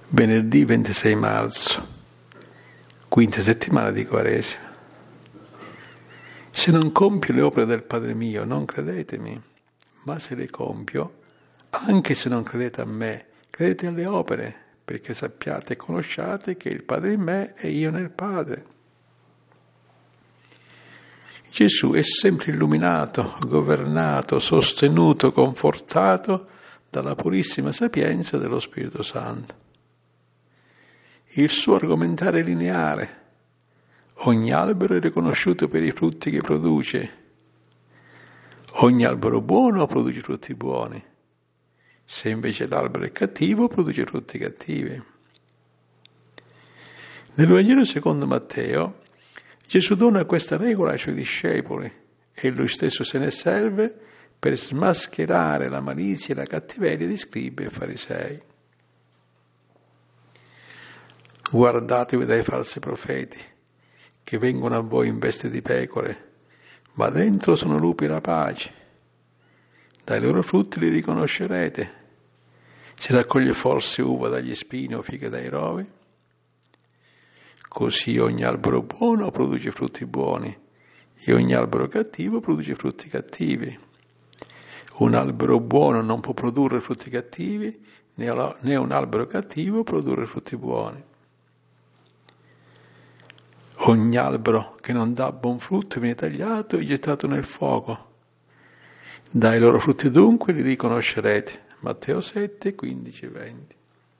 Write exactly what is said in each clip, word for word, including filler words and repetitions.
Venerdì ventisei marzo, quinta settimana di Quaresima. Se non compio le opere del Padre mio, non credetemi, ma se le compio, anche se non credete a me, credete alle opere, perché sappiate e conosciate che il Padre in me e io nel Padre. Gesù è sempre illuminato, governato, sostenuto, confortato dalla purissima sapienza dello Spirito Santo. Il suo argomentare è lineare. Ogni albero è riconosciuto per i frutti che produce. Ogni albero buono produce frutti buoni. Se invece l'albero è cattivo, produce frutti cattivi. Nel Vangelo secondo Matteo, Gesù dona questa regola ai suoi discepoli e lui stesso se ne serve per smascherare la malizia e la cattiveria di scribi e farisei. Guardatevi dai falsi profeti, che vengono a voi in veste di pecore, ma dentro sono lupi rapaci. Dai loro frutti li riconoscerete. Si raccoglie forse uva dagli spini o fighe dai rovi? Così ogni albero buono produce frutti buoni e ogni albero cattivo produce frutti cattivi. Un albero buono non può produrre frutti cattivi, né un albero cattivo produrre frutti buoni. Ogni albero che non dà buon frutto viene tagliato e gettato nel fuoco. Dai loro frutti dunque li riconoscerete. Matteo sette, quindici e venti.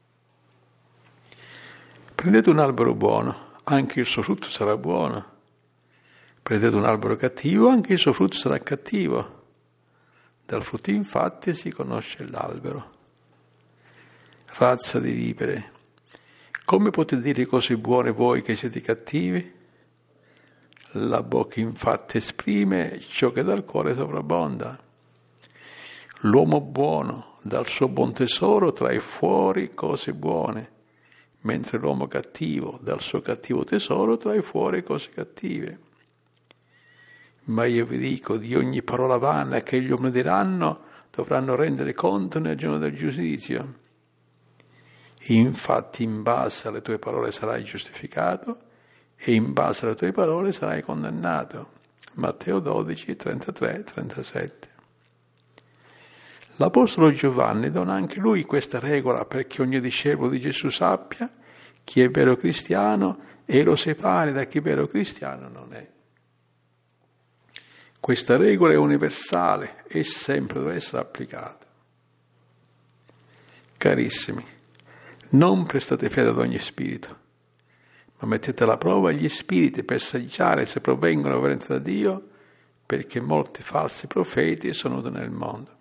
Prendete un albero buono, anche il suo frutto sarà buono. Prendete un albero cattivo, anche il suo frutto sarà cattivo. Dal frutto infatti si conosce l'albero. Razza di vipere, come potete dire cose buone voi che siete cattivi? La bocca infatti esprime ciò che dal cuore sovrabbonda. L'uomo buono dal suo buon tesoro trae fuori cose buone, mentre l'uomo cattivo dal suo cattivo tesoro trae fuori cose cattive. Ma io vi dico, di ogni parola vana che gli uomini diranno, dovranno rendere conto nel giorno del giudizio. Infatti in base alle tue parole sarai giustificato e in base alle tue parole sarai condannato. Matteo dodici, trentatré trentasette. L'Apostolo Giovanni dona anche lui questa regola perché ogni discepolo di Gesù sappia chi è vero cristiano e lo separi da chi vero cristiano non è. Questa regola è universale e sempre deve essere applicata. Carissimi, non prestate fede ad ogni spirito, ma mettete alla prova gli spiriti per saggiare se provengono veramente da Dio, perché molti falsi profeti sono nel mondo.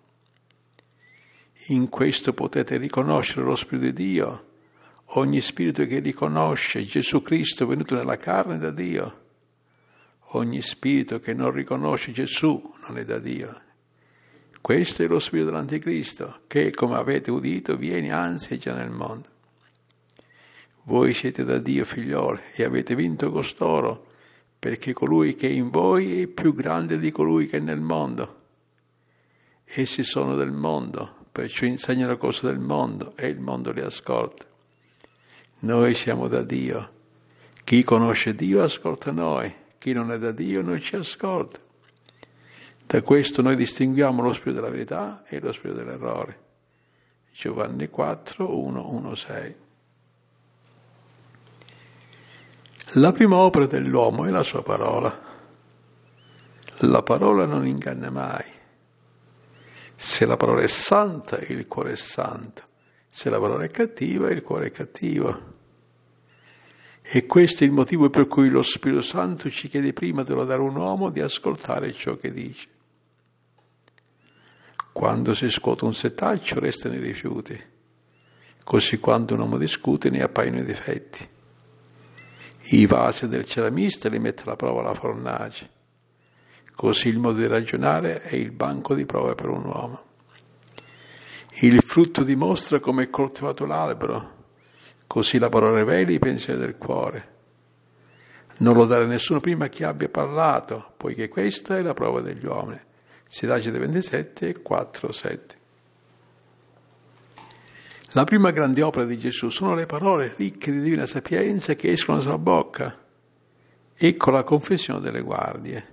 In questo potete riconoscere lo Spirito di Dio. Ogni spirito che riconosce Gesù Cristo venuto nella carne è da Dio. Ogni spirito che non riconosce Gesù non è da Dio. Questo è lo spirito dell'Anticristo, che, come avete udito, viene, anzi è già nel mondo. Voi siete da Dio, figlioli, e avete vinto costoro, perché colui che è in voi è più grande di colui che è nel mondo. Essi sono del mondo, perciò insegnano cose del mondo, e il mondo li ascolta. Noi siamo da Dio. Chi conosce Dio ascolta noi, chi non è da Dio non ci ascolta. Da questo noi distinguiamo lo spirito della verità e lo spirito dell'errore. Giovanni quattro, uno, uno, sei. La prima opera dell'uomo è la sua parola. La parola non inganna mai. Se la parola è santa, il cuore è santo. Se la parola è cattiva, il cuore è cattivo. E questo è il motivo per cui lo Spirito Santo ci chiede prima di lodare un uomo di ascoltare ciò che dice. Quando si scuote un setaccio restano i rifiuti, così quando un uomo discute ne appaiono i difetti. I vasi del ceramista li mette alla prova la fornace, così il modo di ragionare è il banco di prove per un uomo. Il frutto dimostra come è coltivato l'albero, così la parola rivela i pensieri del cuore. Non lodare nessuno prima che abbia parlato, poiché questa è la prova degli uomini. Siracide ventisette, quattro, sette. La prima grande opera di Gesù sono le parole ricche di divina sapienza che escono dalla sua bocca. Ecco la confessione delle guardie.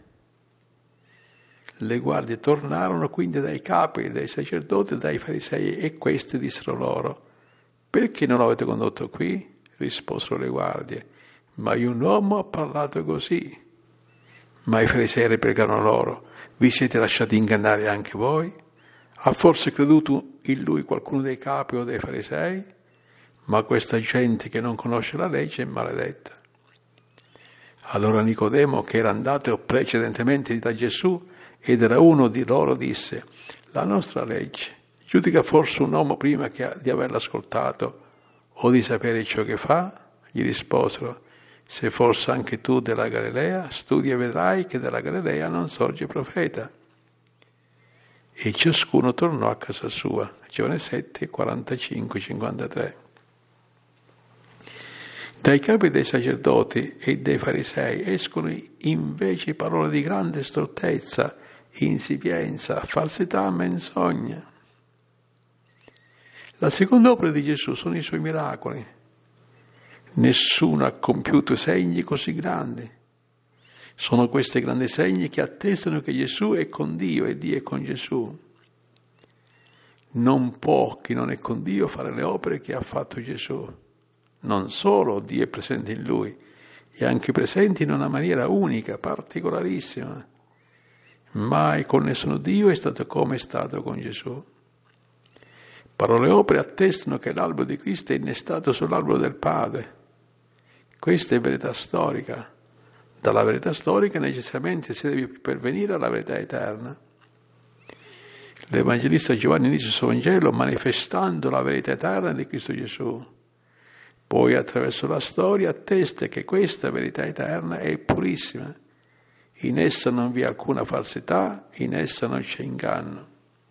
Le guardie tornarono quindi dai capi, dai sacerdoti e dai farisei e questi dissero loro: perché non l'avete condotto qui? Risposero le guardie: mai un uomo ha parlato così. Ma i farisei replicarono loro: vi siete lasciati ingannare anche voi? Ha forse creduto in lui qualcuno dei capi o dei farisei? Ma questa gente che non conosce la legge è maledetta. Allora Nicodemo, che era andato precedentemente da Gesù ed era uno di loro, disse: la nostra legge giudica forse un uomo prima che di averlo ascoltato o di sapere ciò che fa? Gli risposero: se forse anche tu della Galilea, studi e vedrai che dalla Galilea non sorge profeta. E ciascuno tornò a casa sua. Giovanni sette, quarantacinque cinquantatré. Dai capi dei sacerdoti e dei farisei escono invece parole di grande stoltezza, insipienza, falsità, menzogna. La seconda opera di Gesù sono i suoi miracoli. Nessuno ha compiuto segni così grandi. Sono questi grandi segni che attestano che Gesù è con Dio e Dio è con Gesù. Non può chi non è con Dio fare le opere che ha fatto Gesù. Non solo Dio è presente in Lui, è anche presente in una maniera unica, particolarissima. Mai con nessuno Dio è stato come è stato con Gesù. Parole e opere attestano che l'albero di Cristo è innestato sull'albero del Padre. Questa è verità storica. Dalla verità storica necessariamente si deve pervenire alla verità eterna. L'Evangelista Giovanni inizia il suo Vangelo manifestando la verità eterna di Cristo Gesù. Poi attraverso la storia attesta che questa verità eterna è purissima. In essa non vi è alcuna falsità, in essa non c'è inganno.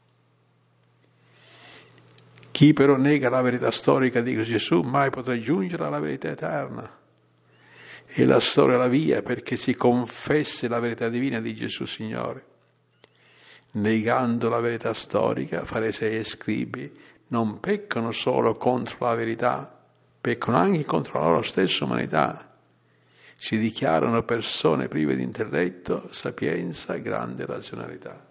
Chi però nega la verità storica di Cristo Gesù mai potrà giungere alla verità eterna. E la storia è la via perché si confessi la verità divina di Gesù Signore. Negando la verità storica, farisei e scribi non peccano solo contro la verità, peccano anche contro la loro stessa umanità. Si dichiarano persone prive di intelletto, sapienza e grande razionalità.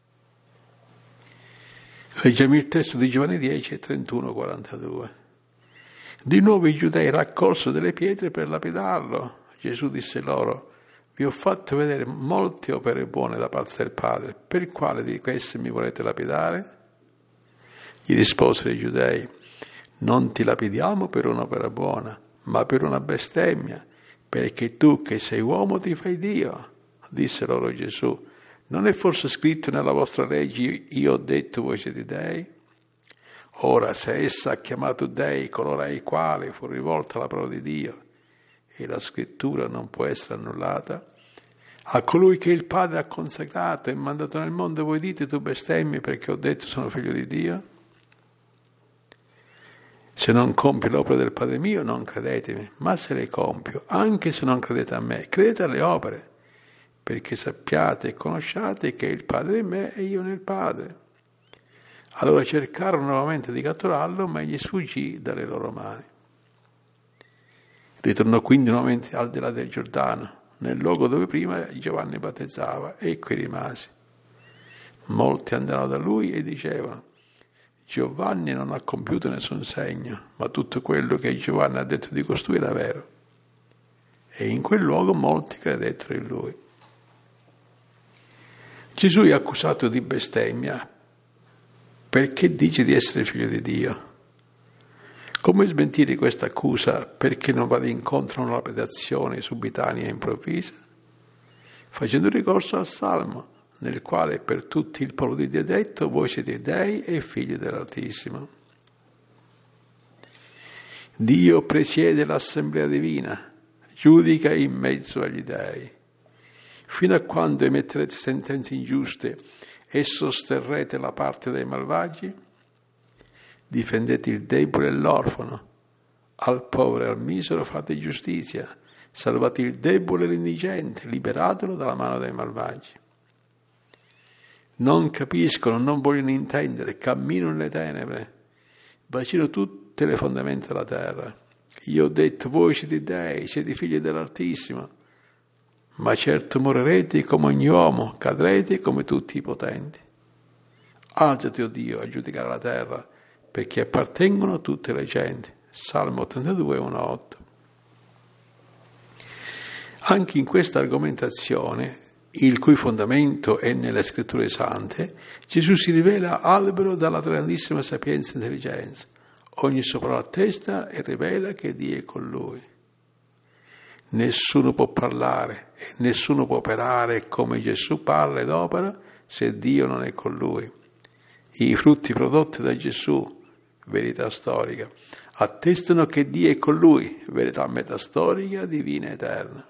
Leggiamo il testo di Giovanni dieci, trentuno quarantadue. Di nuovo i giudei raccolsero delle pietre per lapidarlo. Gesù disse loro: vi ho fatto vedere molte opere buone da parte del Padre, per quale di queste mi volete lapidare? Gli risposero i giudei: non ti lapidiamo per un'opera buona, ma per una bestemmia, perché tu che sei uomo ti fai Dio. Disse loro Gesù: non è forse scritto nella vostra legge, io ho detto voi siete dei? Ora, se essa ha chiamato dei coloro ai quali fu rivolta la parola di Dio, e la scrittura non può essere annullata, a colui che il Padre ha consacrato e mandato nel mondo, voi dite tu bestemmi perché ho detto sono figlio di Dio? Se non compio l'opera del Padre mio, non credetemi, ma se le compio, anche se non credete a me, credete alle opere, perché sappiate e conosciate che il Padre in me e io nel Padre. Allora cercarono nuovamente di catturarlo, ma egli sfuggì dalle loro mani. Ritornò quindi nuovamente al di là del Giordano, nel luogo dove prima Giovanni battezzava, e qui rimase. Molti andarono da lui e dicevano: Giovanni non ha compiuto nessun segno, ma tutto quello che Giovanni ha detto di costui era vero. E in quel luogo molti credettero in lui. Gesù è accusato di bestemmia perché dice di essere figlio di Dio. Come smentire questa accusa perché non vada incontro a una lapidazione subitanea e improvvisa? Facendo ricorso al Salmo, nel quale per tutti il popolo di Dio è detto: voi siete dei e figli dell'Altissimo. Dio presiede l'assemblea divina, giudica in mezzo agli dei. Fino a quando emetterete sentenze ingiuste e sosterrete la parte dei malvagi? Difendete il debole e l'orfano, al povero e al misero fate giustizia, salvate il debole e l'indigente, liberatelo dalla mano dei malvagi. Non capiscono, non vogliono intendere, camminano nelle tenebre, bacino tutte le fondamenta della terra. Io ho detto, voi siete dei, siete figli dell'Altissimo, ma certo morirete come ogni uomo, cadrete come tutti i potenti. Alzati, o Dio, a giudicare la terra, perché appartengono tutte le genti. Salmo ottantadue, uno otto. Anche in questa argomentazione, il cui fondamento è nelle scritture sante, Gesù si rivela albero dalla grandissima sapienza e intelligenza. Ogni sopra la testa e rivela che Dio è con lui. Nessuno può parlare e nessuno può operare come Gesù parla ed opera se Dio non è con lui. I frutti prodotti da Gesù, verità storica, attestano che Dio è con lui, verità metastorica, divina, eterna.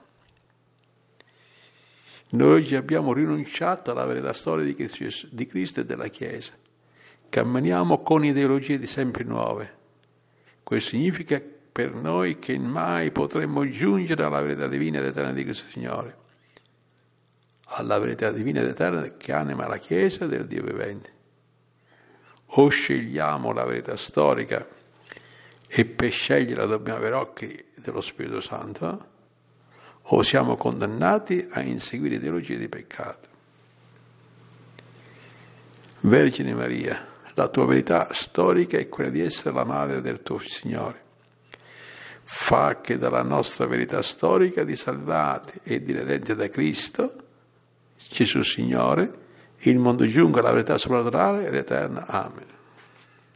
Noi oggi abbiamo rinunciato alla verità storica di Cristo e della Chiesa. Camminiamo con ideologie di sempre nuove. Questo significa per noi che mai potremmo giungere alla verità divina ed eterna di Cristo Signore, alla verità divina ed eterna che anima la Chiesa del Dio vivente. O scegliamo la verità storica e per sceglierla dobbiamo avere occhi dello Spirito Santo, o siamo condannati a inseguire ideologie di peccato. Vergine Maria, la tua verità storica è quella di essere la madre del tuo Signore. Fa che dalla nostra verità storica di salvati e di redenti da Cristo, Gesù Signore, il mondo giunga alla verità soprannaturale ed eterna. Amen.